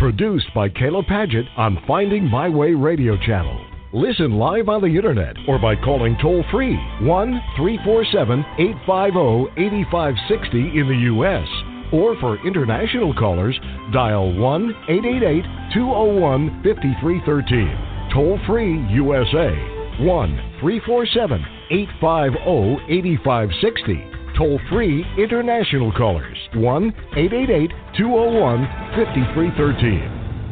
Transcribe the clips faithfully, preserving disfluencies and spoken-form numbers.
Produced by Kayla Padgett on Finding My Way Radio Channel. Listen live on the internet or by calling toll-free one three four seven, eight five zero, eight five six zero in the U S Or for international callers, dial one eight eight eight, two zero one, five three one three. Toll-free U S A, one three four seven, eight five zero, eight five six zero. Toll-free international callers, one eight eight eight, two zero one, five three one three.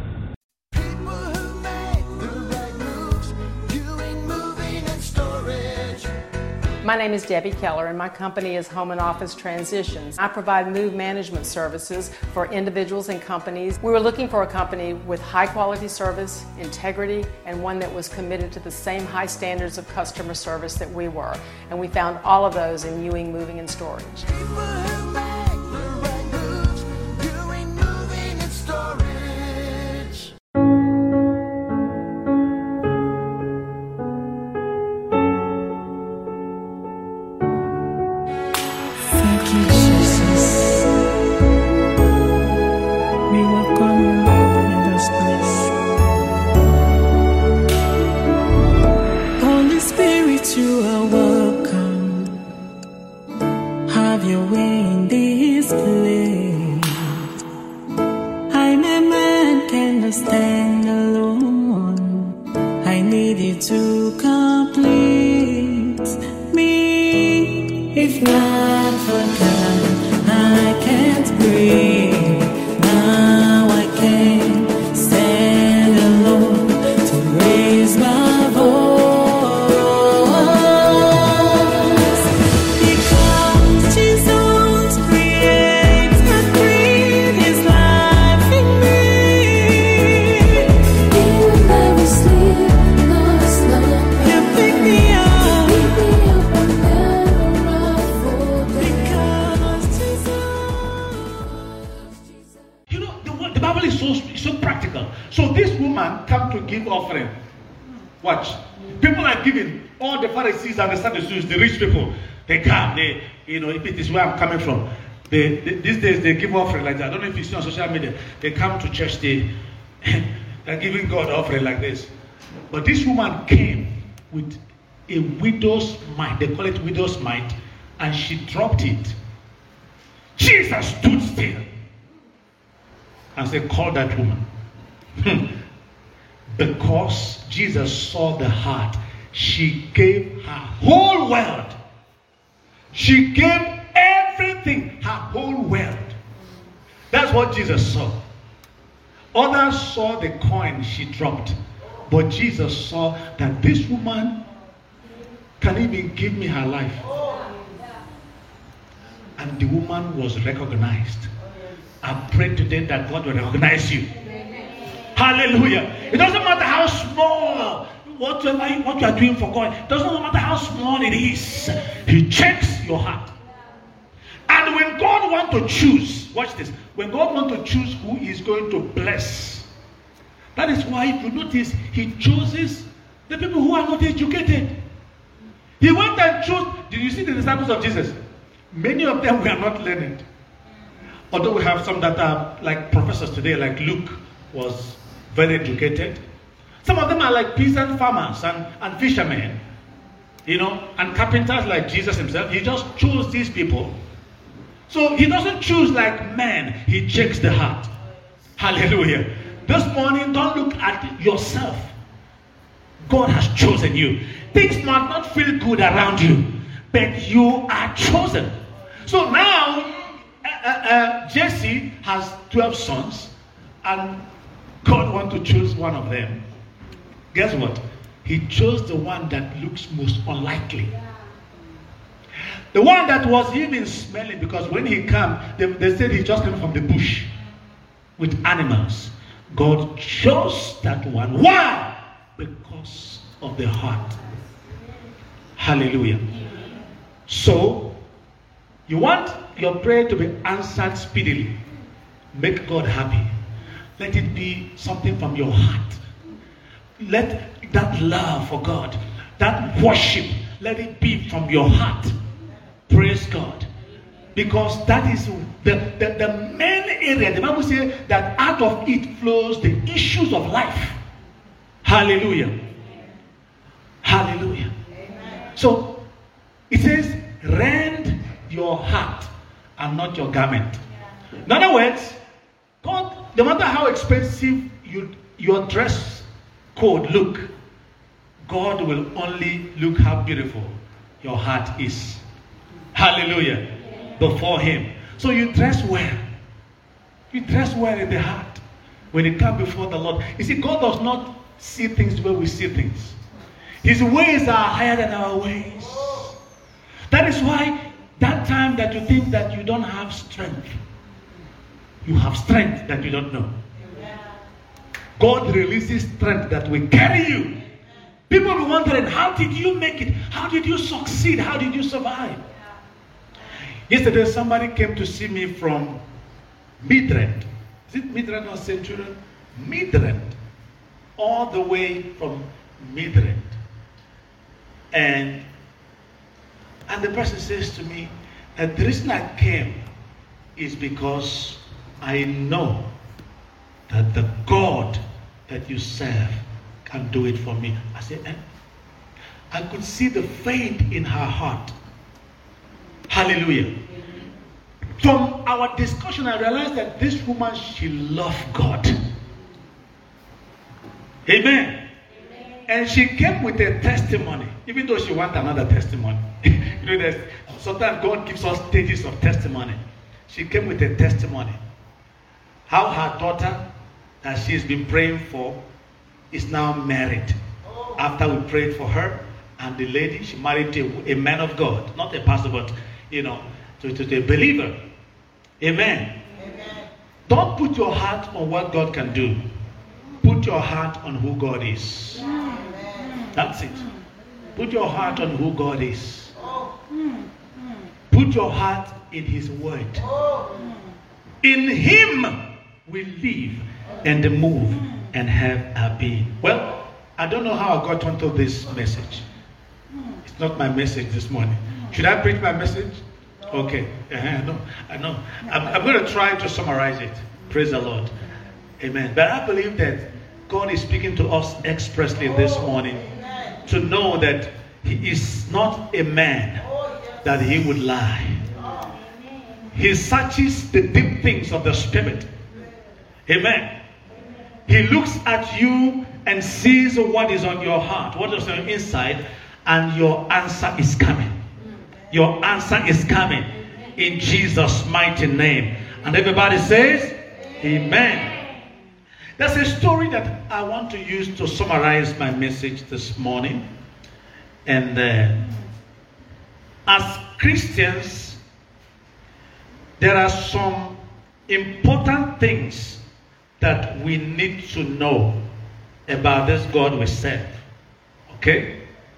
My name is Debbie Keller, and my company is Home and Office Transitions. I provide move management services for individuals and companies. We were looking for a company with high quality service, integrity, and one that was committed to the same high standards of customer service that we were. And we found all of those in Ewing Moving and Storage. And the Sadducees, the rich people, they come, they, you know, if it is where I'm coming from, they, they, these days they give offering like that. I don't know if you see on social media, they come to church, they, they're giving God offering like this. But this woman came with a widow's mite, they call it widow's mite, and she dropped it. Jesus stood still and said, call that woman. Because Jesus saw the heart. She gave her whole world. She gave everything, her whole world. That's what Jesus saw. Others saw the coin she dropped. But Jesus saw that this woman can even give me her life. And the woman was recognized. I pray today that God will recognize you. Hallelujah. It doesn't matter how small Whatever what you are doing for God, it doesn't matter how small it is, He checks your heart. And when God wants to choose, watch this, when God wants to choose who He is going to bless, that is why if you notice, He chooses the people who are not educated. He went and chose. Did you see the disciples of Jesus? Many of them were not learned. Although we have some that are like professors today, like Luke was very educated. Some of them are like peasant farmers and, and fishermen, you know, and carpenters like Jesus himself. He just chose these people. So he doesn't choose like men. He checks the heart. Hallelujah. This morning, don't look at yourself. God has chosen you. Things might not feel good around you, but you are chosen. So now, uh, uh, uh, Jesse has twelve sons, and God wants to choose one of them. Guess what? He chose the one that looks most unlikely. The one that was even smelling, because when he came, they, they said he just came from the bush with animals. God chose that one. Why? Because of the heart. Hallelujah. So, you want your prayer to be answered speedily. Make God happy. Let it be something from your heart. Let that love for God, that worship, let it be from your heart. Praise God. Because that is the, the, the main area. The Bible says that out of it flows the issues of life. Hallelujah. Hallelujah. Amen. So it says, rend your heart and not your garment. Yeah. In other words, God, no matter how expensive you, your dress code look, God will only look how beautiful your heart is. Hallelujah. Before him. So you dress well. You dress well in the heart when you come before the Lord. You see, God does not see things the way we see things. His ways are higher than our ways. That is why that time that you think that you don't have strength, you have strength that you don't know. God releases strength that will carry you. People will be wondering, how did you make it? How did you succeed? How did you survive? Yesterday, somebody came to see me from Midrand. Is it Midrand or Centurion? Midrand. All the way from Midrand. And, and the person says to me that the reason I came is because I know that the God that you serve can do it for me. I said, and I could see the faith in her heart. Hallelujah. From our discussion, I realized that this woman, she loved God. Amen. Amen. And she came with a testimony, even though she wanted another testimony. You know, there's, sometimes God gives us stages of testimony. She came with a testimony. How her daughter, that she's been praying for, is now married. After we prayed for her, and the lady, she married to a man of God, not a pastor, but you know, to, to the believer. Amen. Amen. Don't put your heart on what God can do. Put your heart on who God is. Amen. That's it. Put your heart on who God is. Put your heart in his word. In him we live and move and have our being. Well, I don't know how I got onto this message. It's not my message this morning. Should I preach my message? Okay. Uh-huh. I know. I know. I'm, I'm going to try to summarize it. Praise the Lord. Amen. But I believe that God is speaking to us expressly this morning to know that he is not a man that he would lie. He searches the deep things of the spirit. Amen. He looks at you and sees what is on your heart, what is on your inside, and your answer is coming. Your answer is coming in Jesus' mighty name. And everybody says, Amen. There's a story that I want to use to summarize my message this morning. And uh, as Christians, there are some important things that we need to know about this God we serve. Okay?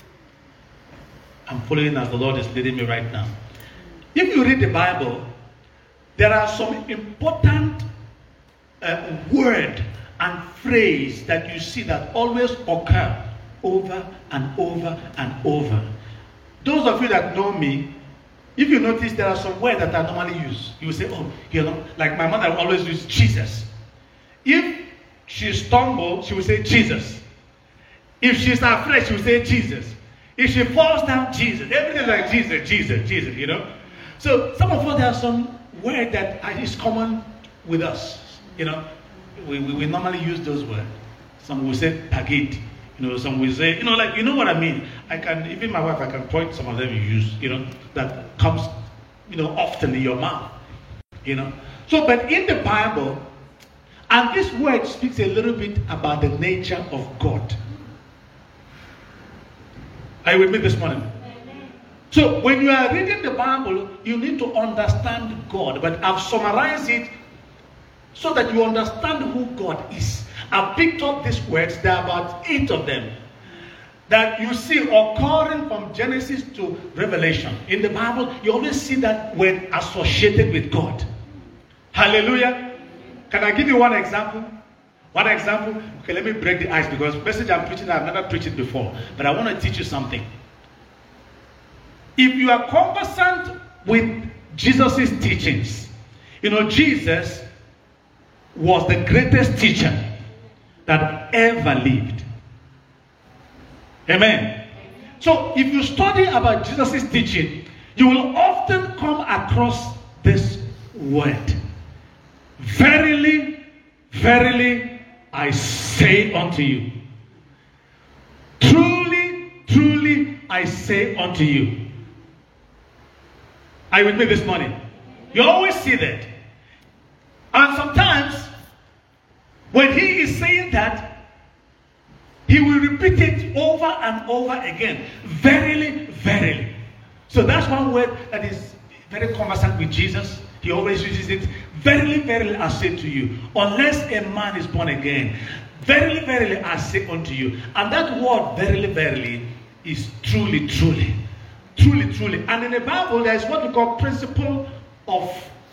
I'm following as the Lord is leading me right now. If you read the Bible, there are some important uh, word and phrase that you see that always occur over and over and over. Those of you that know me, if you notice, there are some words that I normally use. You will say, oh, you know, like my mother will always use Jesus. If she stumbles, she will say Jesus. If she's afraid, she will say Jesus. If she falls down, Jesus. Everything like Jesus, Jesus, Jesus, you know. So some of us, there are some words that is common with us. You know, we, we, we normally use those words. Some will say pagid. You know, some will say, you know, like, you know what I mean. I can, even my wife, I can point some of them you use, you know, that comes, you know, often in your mouth. You know. So, but in the Bible, and this word speaks a little bit about the nature of God. Are you with me this morning? So when you are reading the Bible, you need to understand God. But I've summarized it so that you understand who God is. I've picked up these words. There are about eight of them that you see occurring from Genesis to Revelation. In the Bible, you always see that word associated with God. Hallelujah. Can I give you one example? One example? Okay, let me break the ice because the message I'm preaching, I've never preached it before. But I want to teach you something. If you are conversant with Jesus' teachings. You know, Jesus was the greatest teacher that ever lived. Amen. So if you study about Jesus' teaching, you will often come across this word. Verily, verily, I say unto you. Truly, truly, I say unto you. Are you with me this morning? You always see that. And sometimes, when he is saying that, he will repeat it over and over again. Verily, verily. So that's one word that is very conversant with Jesus. He always uses it. Verily, verily, I say to you, unless a man is born again, verily, verily, I say unto you. And that word, verily, verily, is truly, truly. Truly, truly. And in the Bible, there is what we call principle of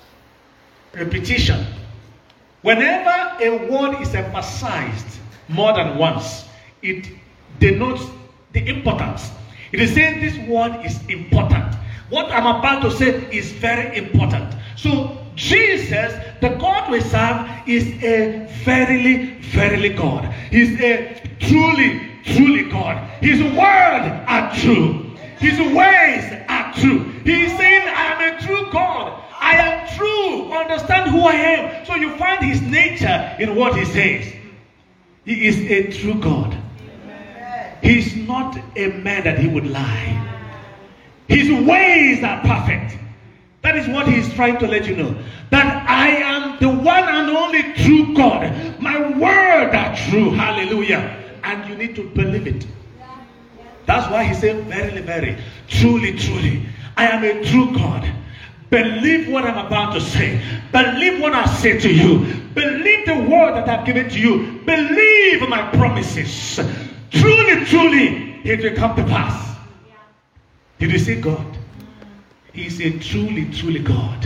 repetition. Whenever a word is emphasized more than once, it denotes the importance. It is saying this word is important. What I'm about to say is very important. So Jesus, the God we serve, is a verily, verily God. He's a truly, truly God. His word are true. His ways are true. He is saying, I am a true God. I am true. Understand who I am. So you find his nature in what he says. He is a true God. He is not a man that he would lie. His ways are perfect. That is what he is trying to let you know. That I am the one and only true God. My word are true. Hallelujah. And you need to believe it. That's why he said, verily, very, truly, truly, I am a true God. Believe what I'm about to say. Believe what I say to you. Believe the word that I've given to you. Believe my promises. Truly, truly, it will come to pass. Did you see God? He's a truly, truly God.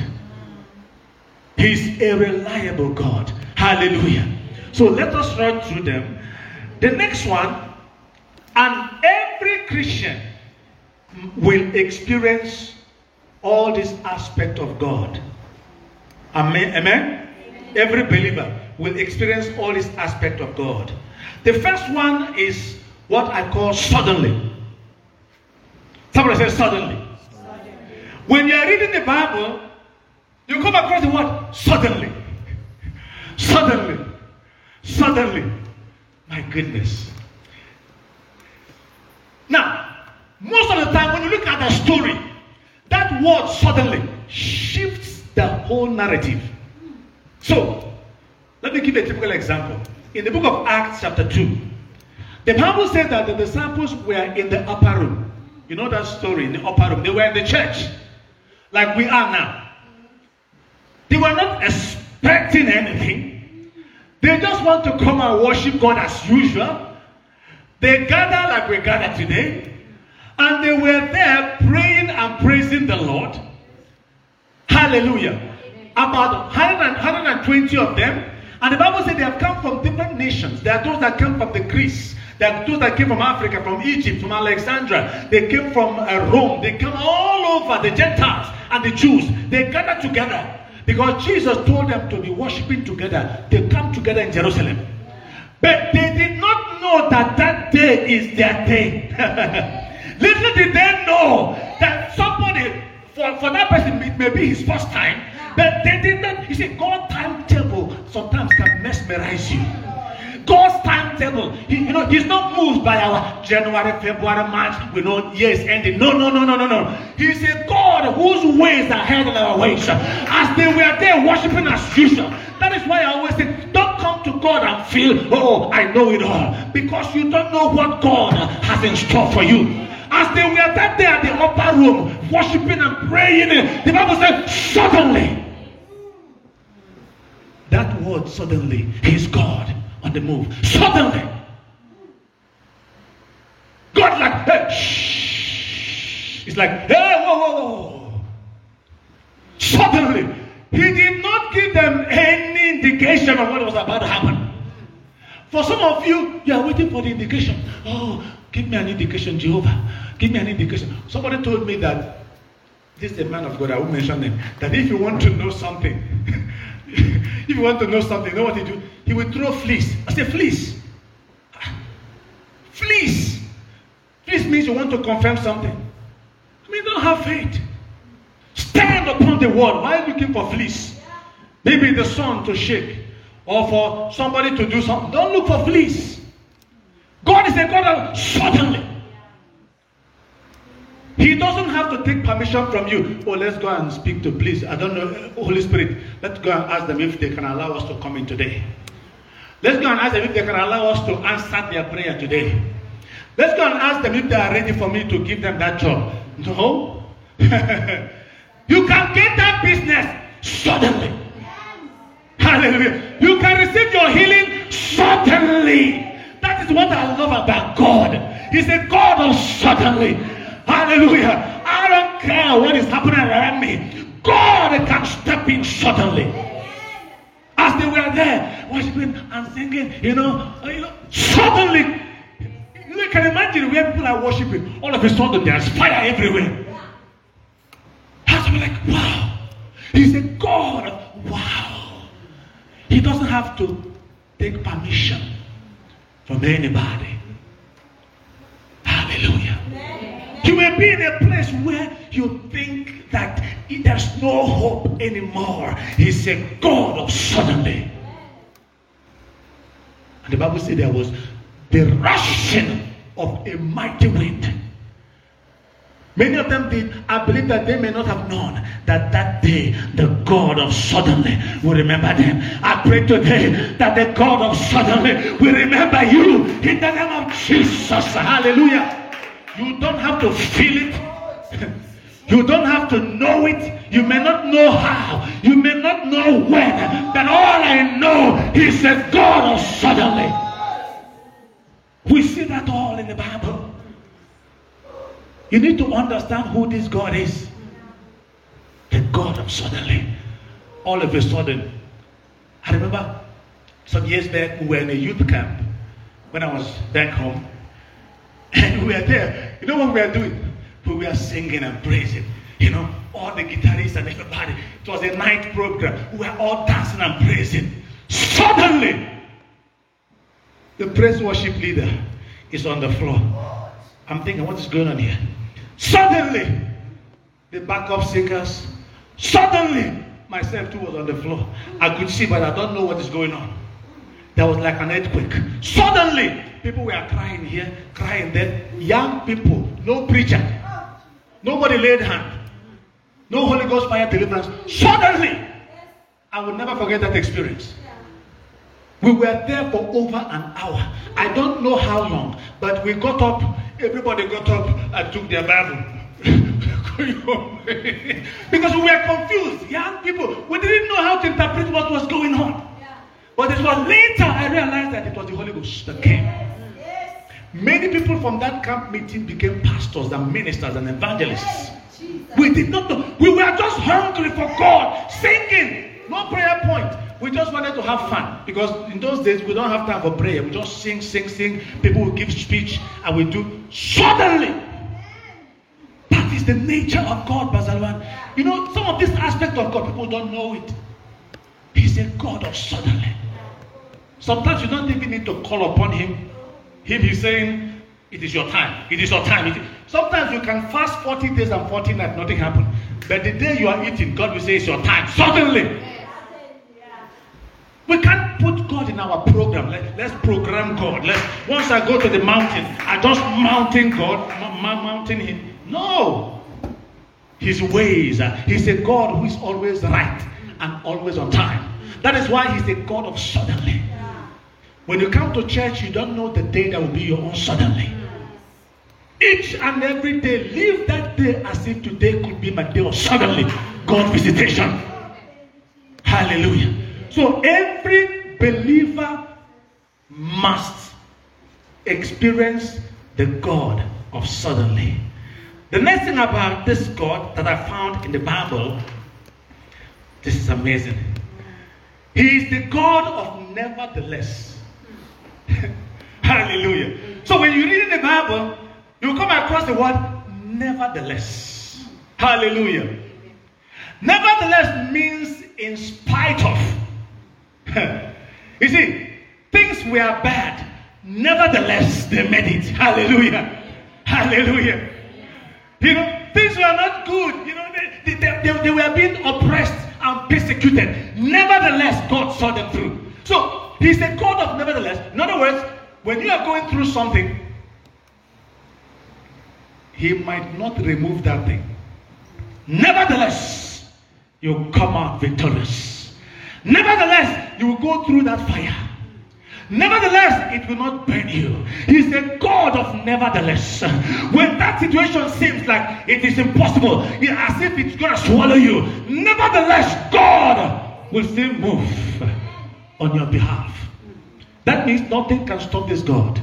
He's a reliable God. Hallelujah. So let us run through them. The next one, and every Christian will experience all this aspect of God. Amen? Amen? Every believer will experience all this aspect of God. The first one is what I call suddenly. Somebody says suddenly. Suddenly. When you are reading the Bible, you come across the word suddenly. Suddenly. Suddenly. My goodness. Now, most of the time when you look at the story, that word suddenly shifts the whole narrative. So, let me give you a typical example. In the book of Acts chapter two, the Bible said that the disciples were in the upper room. You know that story, in the upper room. They were in the church, like we are now. They were not expecting anything. They just want to come and worship God as usual. They gather like we gather today. And they were there praying and praising the Lord. Hallelujah. About one hundred, one hundred twenty of them. And the Bible said they have come from different nations. There are those that come from the Greece. There are those that came from Africa, from Egypt, from Alexandria. They came from uh, Rome. They come all over, the Gentiles and the Jews. They gathered together because Jesus told them to be worshiping together. They come together in Jerusalem. But they did not know that that day is their day. Little did they know that somebody, for, for that person, it may be his first time, but they did not. You see, God's timetable sometimes can mesmerize you. God's timetable, he, you know, he's not moved by our January, February, March, we know years ending. No, no, no, no, no, no. He's a God whose ways are higher than our ways. As they were there worshiping as usual. That is why I always say, don't come to God and feel, oh, I know it all. Because you don't know what God has in store for you. As they were that day at the upper room, worshiping and praying, the Bible said, suddenly. That word, suddenly, is God on the move. Suddenly. God like, hey, shh. It's like, hey, whoa, whoa, whoa. Suddenly. He did not give them any indication of what was about to happen. For some of you, you are waiting for the indication. Oh, give me an indication, Jehovah. Give me an indication. Somebody told me that This is a man of God, I will mention him, that if you want to know something, if you want to know something, you know what he do? He will throw fleece. I say, fleece. Fleece. Fleece means you want to confirm something. I mean, don't have faith. Stand upon the word. Why are you looking for fleece? Maybe the sun to shake, or for somebody to do something. Don't look for fleece. God is a God of suddenly. He doesn't have to take permission from you. Oh, let's go and speak to, please. I don't know, Holy Spirit. Let's go and ask them if they can allow us to come in today. Let's go and ask them if they can allow us to answer their prayer today. Let's go and ask them if they are ready for me to give them that job. No. You can get that business suddenly. Hallelujah. You can receive your healing suddenly. That is what I love about God. He's a God of suddenly. Hallelujah. I don't care what is happening around me. God can step in suddenly. As they were there, worshiping and singing, you know, you know, suddenly, you can imagine where people are worshiping. All of a sudden, there's fire everywhere. Has to be like, wow. He's a God of wow. He doesn't have to take permission from anybody. Hallelujah. You may be in a place where you think that there's no hope anymore. He's a God of suddenly. And the Bible said there was the rushing of a mighty wind. Many of them did. I believe that they may not have known that that day the God of suddenly will remember them. I pray today that the God of suddenly will remember you in the name of Jesus. Hallelujah. You don't have to feel it. You don't have to know it. You may not know how. You may not know when. But all I know is the God of suddenly. We see that all in the Bible. You need to understand who this God is. The God of suddenly. All of a sudden. I remember some years back we were in a youth camp when I was back home. And we were there. You know what we were doing? We were singing and praising. You know, all the guitarists and everybody. It was a night program. We were all dancing and praising. Suddenly, the praise worship leader is on the floor. I'm thinking, what is going on here? Suddenly, the backup singers. Suddenly, myself too was on the floor. I could see, but I don't know what is going on. There was like an earthquake. Suddenly, people were crying here, crying there. Young people, no preacher. Nobody laid hand. No Holy Ghost fire deliverance. Suddenly, I will never forget that experience. We were there for over an hour. I don't know how long, but we got up. Everybody got up and took their Bible. Because we were confused. Young people, we didn't know how to interpret what was going on. But it was later I realized that it was the Holy Ghost that came. Many people from that camp meeting became pastors and ministers and evangelists. We did not know. We were just hungry for God, singing. No prayer point. We just wanted to have fun. Because in those days, we don't have time for prayer. We just sing, sing, sing. People will give speech and we do. Suddenly, that is the nature of God, Bazalwan. You know, some of this aspect of God, people don't know it. He's a God of suddenly. Sometimes you don't even need to call upon him. Him, he's saying, it is your time. It is your time. It is... Sometimes you can fast forty days and forty nights, nothing happened. But the day you are eating, God will say it's your time. Suddenly. We can't put God in our program. Let, let's program God. Let's, once I go to the mountain, I just mountain God, m- mountain him. No. His ways. Uh, he's a God who is always right and always on time. That is why he's a God of suddenly. When you come to church, you don't know the day that will be your own suddenly. Each and every day, live that day as if today could be my day of suddenly God visitation. Hallelujah. So every believer must experience the God of suddenly. The next thing about this God that I found in the Bible, this is amazing. He is the God of nevertheless. Hallelujah. So when you read in the Bible, you come across the word nevertheless. Hallelujah. Nevertheless means in spite of. You see, things were bad. Nevertheless, they made it. Hallelujah. Hallelujah. You know, things were not good. You know, they, they, they, they were being oppressed and persecuted. Nevertheless, God saw them through. So, He's a God of nevertheless. In other words, when you are going through something, He might not remove that thing. Nevertheless, you come out victorious. Nevertheless, you will go through that fire. Nevertheless, it will not burn you. He's a God of nevertheless. When that situation seems like it is impossible, as if it's going to swallow you, nevertheless, God will still move on your behalf. That means nothing can stop this God.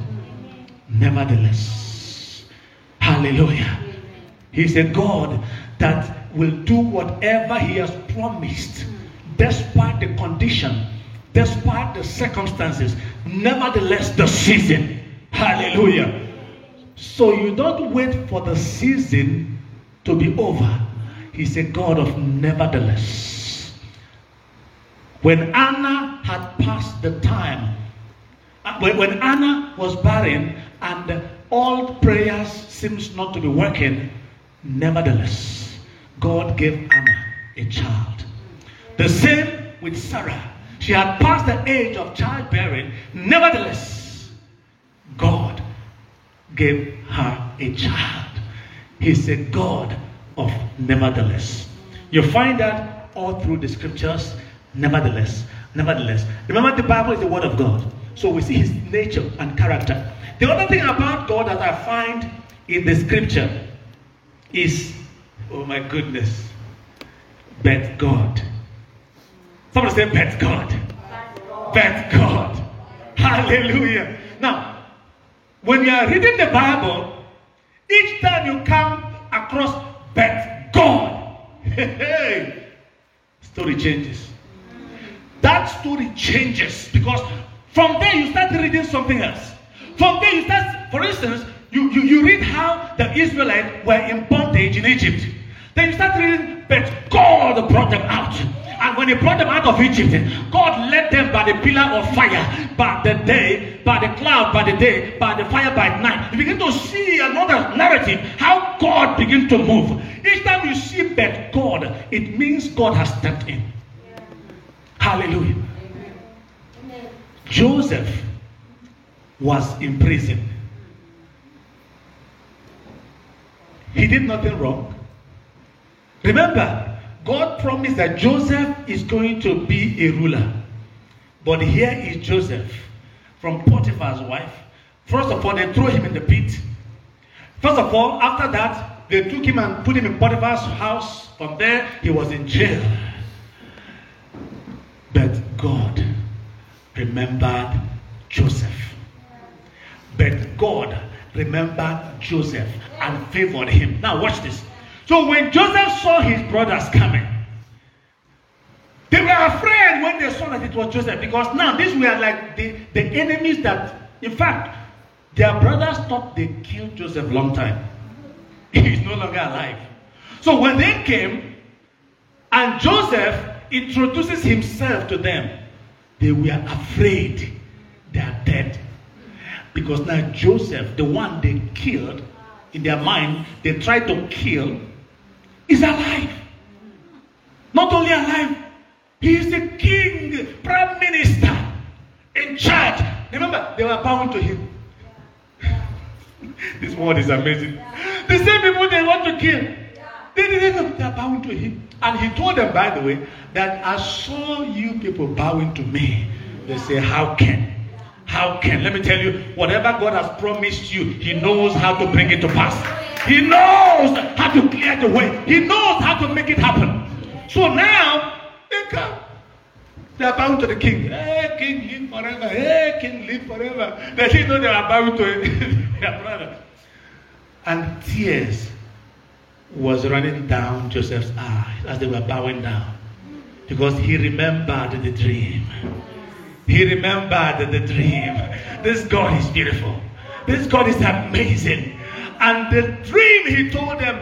Nevertheless. Hallelujah. He's a God that will do whatever He has promised, despite the condition, despite the circumstances, nevertheless the season. Hallelujah. So you don't wait for the season to be over. He's a God of nevertheless. When Anna had passed the time, when, when Anna was barren and all prayers seems not to be working, nevertheless, God gave Anna a child. The same with Sarah. She had passed the age of childbearing. Nevertheless, God gave her a child. He's a God of nevertheless. You find that all through the scriptures. Nevertheless, nevertheless. Remember, the Bible is the word of God. So we see His nature and character. The other thing about God that I find in the scripture is, oh my goodness, but God. Somebody say, but God. But God. Hallelujah. Now, when you are reading the Bible, each time you come across but God, hey, story changes. That story changes because from there you start reading something else. From there you start, for instance, you, you, you read how the Israelites were in bondage in Egypt. Then you start reading, but God brought them out. And when He brought them out of Egypt, God led them by the pillar of fire by the day, by the cloud by the day, by the fire by night. You begin to see another narrative, how God begins to move. Each time you see but God, it means God has stepped in. Yeah. Hallelujah. Amen. Joseph was in prison. He did nothing wrong. Remember, God promised that Joseph is going to be a ruler. But here is Joseph from Potiphar's wife. First of all, they threw him in the pit. First of all, after that, they took him and put him in Potiphar's house. From there, he was in jail. But God remembered Joseph. But God remembered Joseph and favored him. Now watch this. So when Joseph saw his brothers coming, they were afraid when they saw that it was Joseph, because now these were like the, the enemies that, in fact, their brothers thought they killed Joseph a long time. He's no longer alive. So when they came and Joseph introduces himself to them, they were afraid they are dead. Because now Joseph, the one they killed, in their mind, they tried to kill, is alive. Not only alive, he is the king, prime minister, in charge. Remember, they were bound to him. This word is amazing. The same people they want to kill, they didn't know they are bound to him. And he told them, by the way, that I saw you people bowing to me. They say, how can? How can? Let me tell you, whatever God has promised you, He knows how to bring it to pass. He knows how to clear the way. He knows how to make it happen. So now, they come. They are bound to the king. Hey, king, live forever. Hey, king, live forever. They didn't know they are bound to their brother. And tears was running down Joseph's eyes as they were bowing down. Because he remembered the dream. He remembered the dream. This God is beautiful. This God is amazing. And the dream he told them,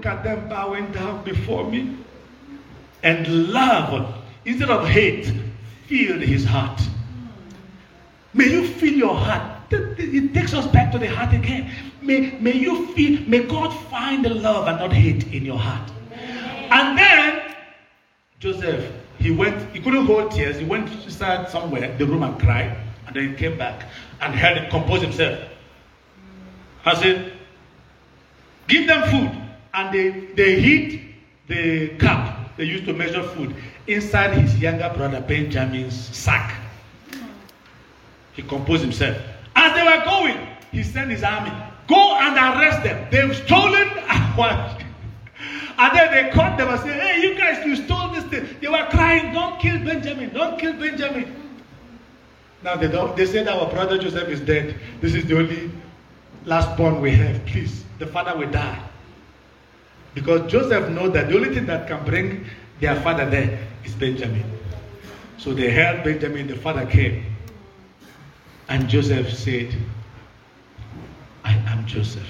look at them bowing down before me. And love, instead of hate, filled his heart. May you fill your heart. It takes us back to the heart again. May, may you feel, may God find the love and not hate in your heart. And then, Joseph, he went, he couldn't hold tears. He went inside somewhere, the room, and cried. And then he came back and held it, composed himself. I said, give them food. And they, they hid the cup they used to measure food inside his younger brother Benjamin's sack. He composed himself. As they were going, he sent his army, go and arrest them. They've stolen our... And then they caught them and said, hey, you guys, you stole this thing. They were crying, don't kill Benjamin, don't kill Benjamin. Now they don't, they said our brother Joseph is dead. This is the only last born we have. Please, the father will die. Because Joseph knows that the only thing that can bring their father there is Benjamin. So they held Benjamin, the father came. And Joseph said, I am Joseph.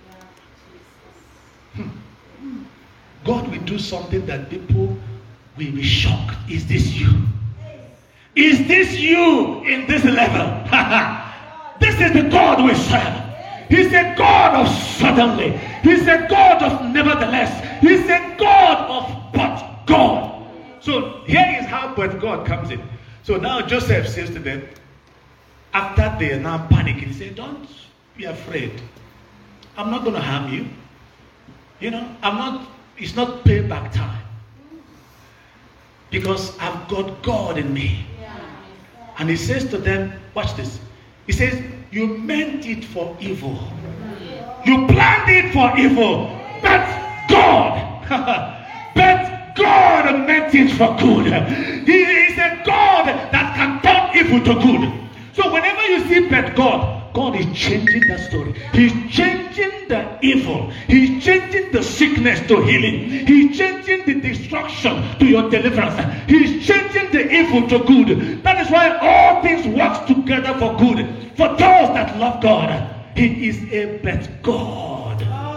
Hmm. God will do something that people will be shocked. Is this you? Is this you in this level? This is the God we serve. He's a God of suddenly. He's a God of nevertheless. He's a God of but God. So here is how but God comes in. So now Joseph says to them, after they are now panicking, he said, don't be afraid. I'm not going to harm you. You know, I'm not, it's not payback time. Because I've got God in me. And he says to them, watch this. He says, you meant it for evil. You planned it for evil. But God, but God meant it for good. He is a God that can turn evil to good. So whenever you see but God, God is changing that story. He's changing the evil. He's changing the sickness to healing. He's changing the destruction to your deliverance. He's changing the evil to good. That is why all things work together for good. For those that love God, He is a but God.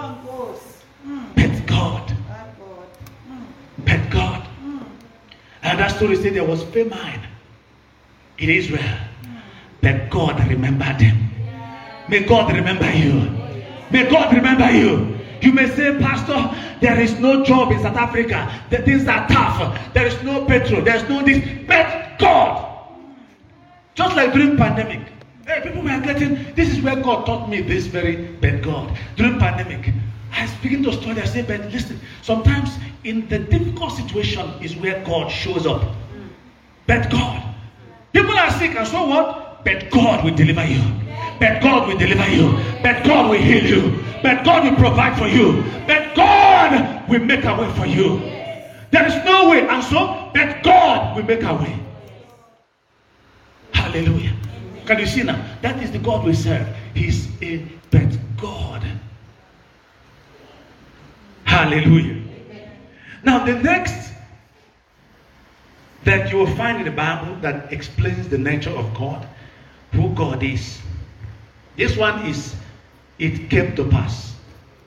But God. But God. And that story said there was famine in Israel. That God remembered him. May God remember you. May God remember you. You may say, Pastor, there is no job in South Africa. The things are tough. There is no petrol. There is no this. But God. Just like during pandemic. Hey, people were getting, this is where God taught me this very, but God. During pandemic, I was speaking to a story. I said, but listen, sometimes in the difficult situation is where God shows up. But God. People are sick and so what? But God will deliver you. But God will deliver you. But God will heal you. But God will provide for you. But God will make a way for you. There is no way. And so, but God will make a way. Hallelujah. Can you see now? That is the God we serve. He's a but God. Hallelujah. Now the next that you will find in the Bible that explains the nature of God, who God is. This one is, it came to pass.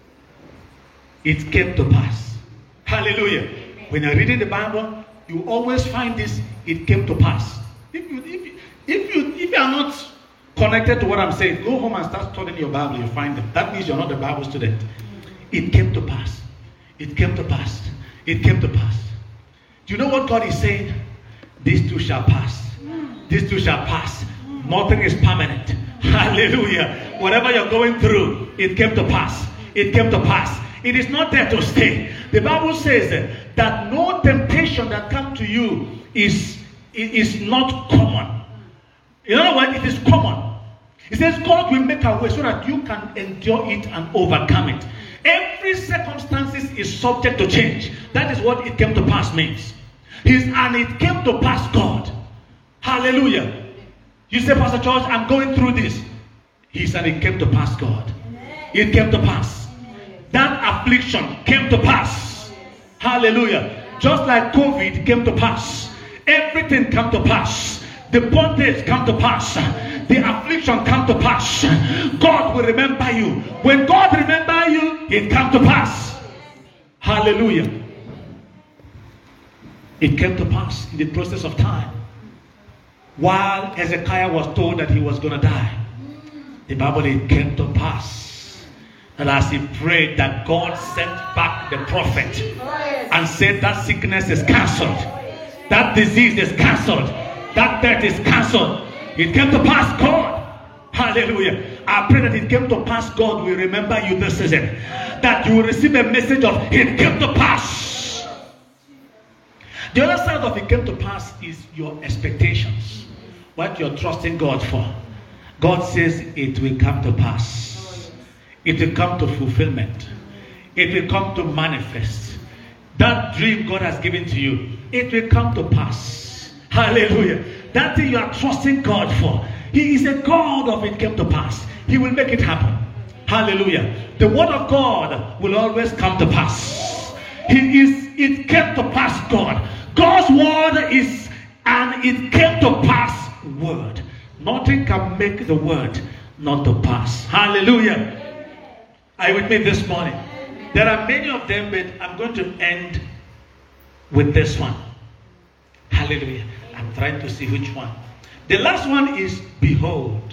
It came to pass. Hallelujah. When you're reading the Bible, you always find this, it came to pass. If you, if, if you, if you are not connected to what I'm saying, go home and start studying your Bible, you find them. That means you're not a Bible student. It came to pass. It came to pass. It came to pass. Do you know what God is saying? These two shall pass. These two shall pass. Nothing is permanent. Hallelujah. Whatever you're going through, it came to pass. It came to pass. It is not there to stay. The Bible says that no temptation that comes to you is, is not common. In other words, it is common. It says God will make a way so that you can endure it and overcome it. Every circumstance is subject to change. That is what it came to pass means. He's, and it came to pass God. Hallelujah. You say, Pastor George, I'm going through this. He said it came to pass God. It came to pass. That affliction came to pass. Hallelujah. Just like COVID came to pass. Everything came to pass. The bondage came to pass. The affliction came to pass. God will remember you. When God remember you, it came to pass. Hallelujah. It came to pass in the process of time. While Hezekiah was told that he was going to die, the Bible, it came to pass that as he prayed, that God sent back the prophet and said that sickness is cancelled, that disease is cancelled, that death is cancelled. It came to pass, God. Hallelujah. I pray that it came to pass, God will remember you this season, that you will receive a message of it came to pass. The other side of it came to pass is your expectations, what you're trusting God for. God says it will come to pass. It will come to fulfillment. It will come to manifest. That dream God has given to you, it will come to pass. Hallelujah. That thing you are trusting God for, He is a God of it came to pass. He will make it happen. Hallelujah. The word of God will always come to pass. He is, it came to pass God. God's word is an it came to pass word. Nothing can make the word not to pass. Hallelujah. Are you with me this morning? There are many of them, but I'm going to end with this one. Hallelujah. I'm trying to see which one. The last one is behold.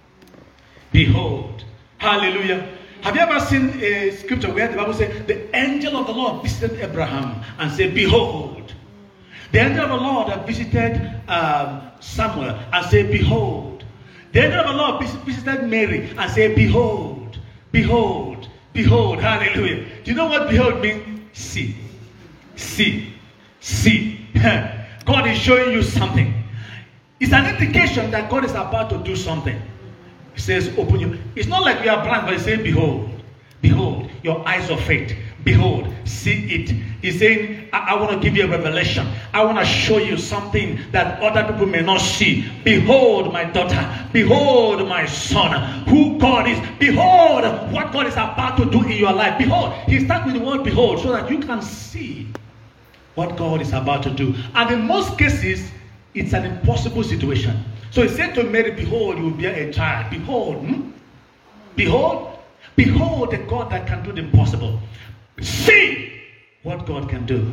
Behold. Hallelujah. Have you ever seen a scripture where the Bible says the angel of the Lord visited Abraham and said, behold. The angel of the Lord had visited um, Samuel and said, behold. The angel of the Lord visited Mary and said, behold, behold, behold. Hallelujah. Do you know what behold means? See. See. See. God is showing you something. It's an indication that God is about to do something. He says, open your... It's not like we are blind, but He says, behold. Behold, your eyes of faith. Behold, see it. He's saying, I, I want to give you a revelation. I want to show you something that other people may not see. Behold, my daughter. Behold, my son. Who God is. Behold, what God is about to do in your life. Behold. He starts with the word behold so that you can see what God is about to do. And in most cases, it's an impossible situation. So He said to Mary, behold, you will bear a child. Behold. Hmm? Behold. Behold the God that can do the impossible. See what God can do.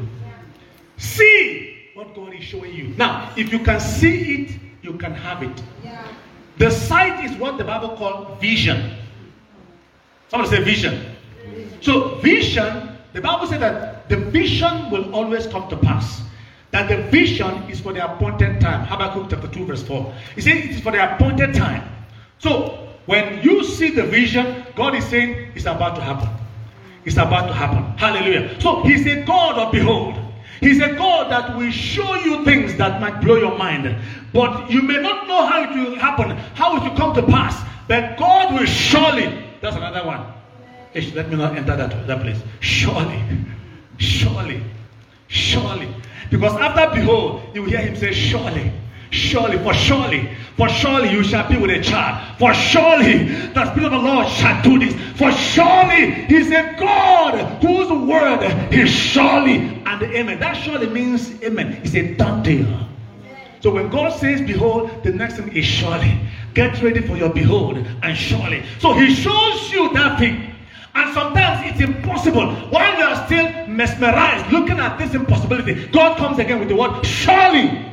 See what God is showing you. Now, if you can see it, you can have it. Yeah. The sight is what the Bible calls vision. Somebody say vision. So vision, the Bible said that the vision will always come to pass. That the vision is for the appointed time. Habakkuk chapter two verse four. He says it is for the appointed time. So when you see the vision, God is saying it's about to happen. It's about to happen. Hallelujah. So He's a God of behold. He's a God that will show you things that might blow your mind. But you may not know how it will happen, how it will come to pass. But God will surely. That's another one. Hey, let me not enter that, that place. Surely. Surely. Surely. Because after behold, you will hear Him say, surely. Surely, for surely, for surely you shall be with a child. For surely the Spirit of the Lord shall do this. For surely He's a God whose word is surely and amen. That surely means amen. It's a done deal. So when God says behold, the next thing is surely. Get ready for your behold and surely. So He shows you that thing. And sometimes it's impossible. While you are still mesmerized looking at this impossibility, God comes again with the word surely.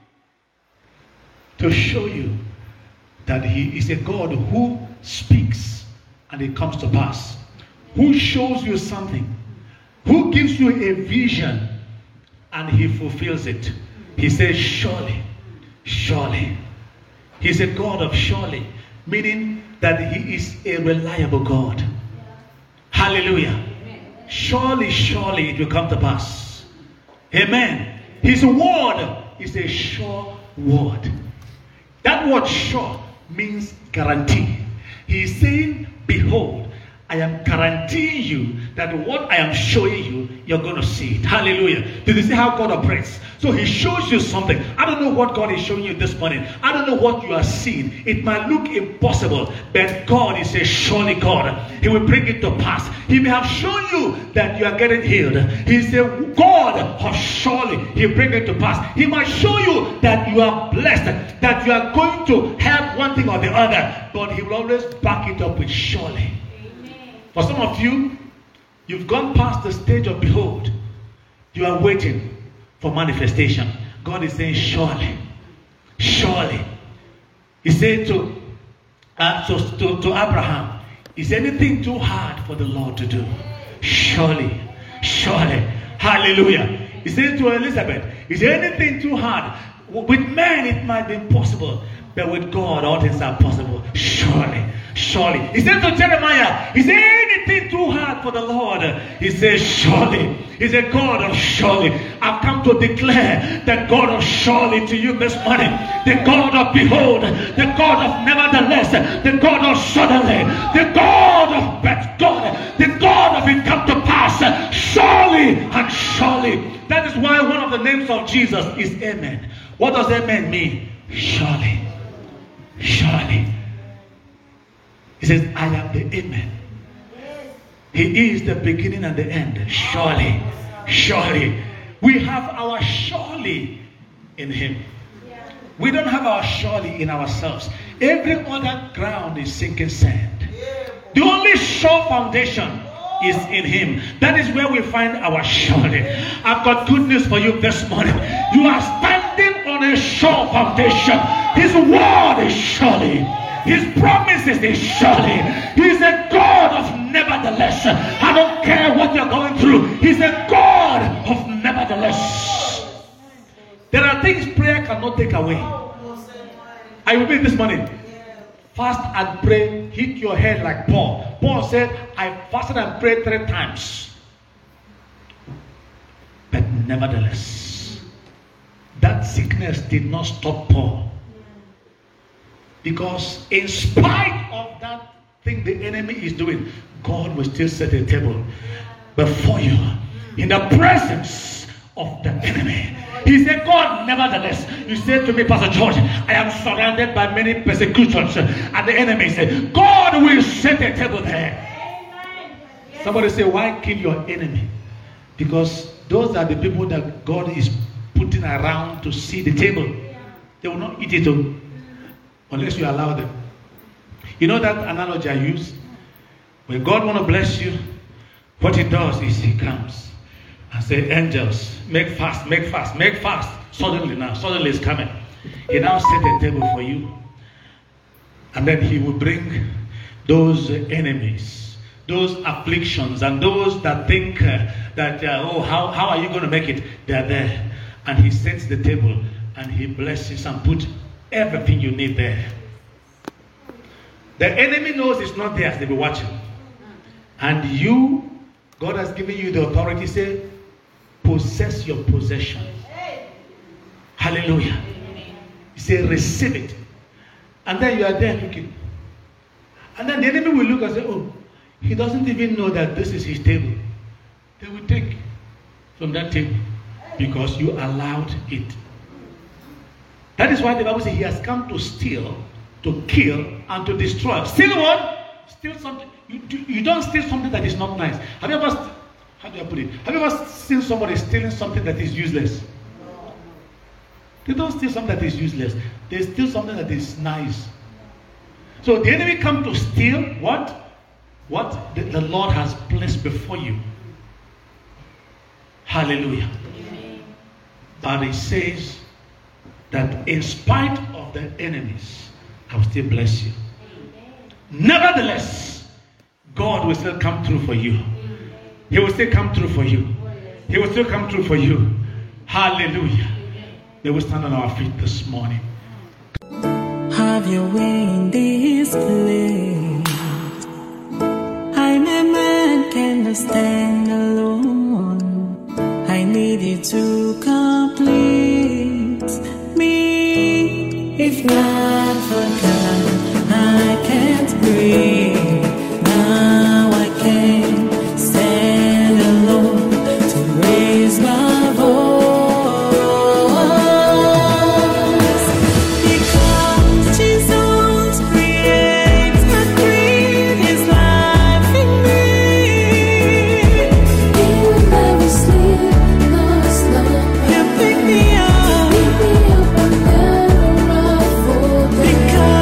To show you that He is a God who speaks and it comes to pass. Who shows you something. Who gives you a vision and He fulfills it. He says surely. Surely. He's a God of surely. Meaning that He is a reliable God. Hallelujah. Surely, surely it will come to pass. Amen. His word is a sure word. That word sure means guarantee. He is saying, behold, I am guaranteeing you that what I am showing you, you're going to see it. Hallelujah. Did you see how God operates? So He shows you something. I don't know what God is showing you this morning. I don't know what you are seeing. It might look impossible, but God is a surely God. He will bring it to pass. He may have shown you that you are getting healed. He's a God of surely. He'll bring it to pass. He might show you that you are blessed, that you are going to have one thing or the other, but He will always back it up with surely. For some of you, You've gone past the stage of behold. You are waiting for manifestation. God is saying, surely, surely. He said to, uh, to, to, to Abraham, is anything too hard for the Lord to do? Surely, surely. Hallelujah. He said to Elizabeth, is there anything too hard? With men it might be impossible, but with God all things are possible. Surely, surely. He said to Jeremiah, is there anything too hard for the Lord? He says, surely. He's a God of surely. I've come to declare the God of surely to you this morning. The God of behold, the God of nevertheless, the God of suddenly, the God of but God, the God of it come to pass, surely and surely. That is why one of the names of Jesus is Amen. What does Amen mean? Surely. Surely. He says, I am the Amen. He is the beginning and the end. Surely. Surely. We have our surely in Him. We don't have our surely in ourselves. Every other ground is sinking sand. The only sure foundation is in Him. That is where we find our surely. I've got good news for you this morning. You are standing on a sure foundation. His word is surely. His promises is surely. He's a God of nevertheless. I don't care what you're going through. He's a God of nevertheless. There are things prayer cannot take away. I will read this morning. Fast and pray, hit your head like Paul. Paul said, I fasted and prayed three times. But nevertheless, that sickness did not stop Paul. Because in spite of that thing the enemy is doing, God will still set a table before you in the presence of the enemy. He said, God, nevertheless. You said to me, Pastor George, I am surrounded by many persecutions. And the enemy said, God will set a table there. Somebody say, why kill your enemy? Because those are the people that God is putting around to see the table. They will not eat it unless you allow them. You know that analogy I use? When God want to bless you, what He does is He comes and say, angels, make fast, make fast, make fast. Suddenly now, suddenly it's coming. He now set a table for you. And then He will bring those enemies, those afflictions, and those that think uh, that, uh, oh, how, how are you going to make it? They're there. And He sets the table and He blesses and puts everything you need there. The enemy knows it's not theirs, they'll be watching. And you, God has given you the authority, say, possess your possession. Hallelujah. He said, receive it. And then you are there looking. And then the enemy will look and say, oh, he doesn't even know that this is his table. They will take from that table because you allowed it. That is why the Bible says he has come to steal, to kill, and to destroy. Steal what? Steal something. You, you don't steal something that is not nice. Have you ever, how do I put it? Have you ever seen somebody stealing something that is useless? They don't steal something that is useless. They steal something that is nice. So the enemy comes to steal what? What the, the Lord has placed before you. Hallelujah. But He says that in spite of the enemies, I will still bless you. Nevertheless, God will still come through for you. He will still come through for you. He will still come through for you. Hallelujah. May we stand on our feet this morning. Have your way in this place. I'm a man, cannot stand alone. I need you to complete me. If not for God, I can't breathe. Now I can't stand alone to raise my voice. Because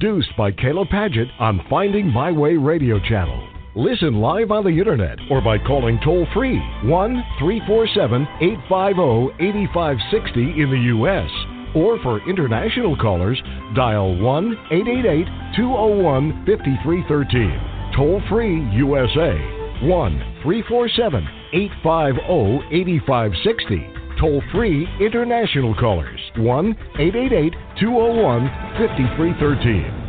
Produced by Kayla Paget on Finding My Way Radio Channel. Listen live on the internet or by calling toll-free one three four seven, eight five zero, eight five six zero in the U S Or for international callers, dial one eight eight eight, two zero one, five three one three. Toll-free U S A, one three four seven, eight five zero, eight five six zero. Toll-free international callers, one eight eight eight, two zero one, five three one three.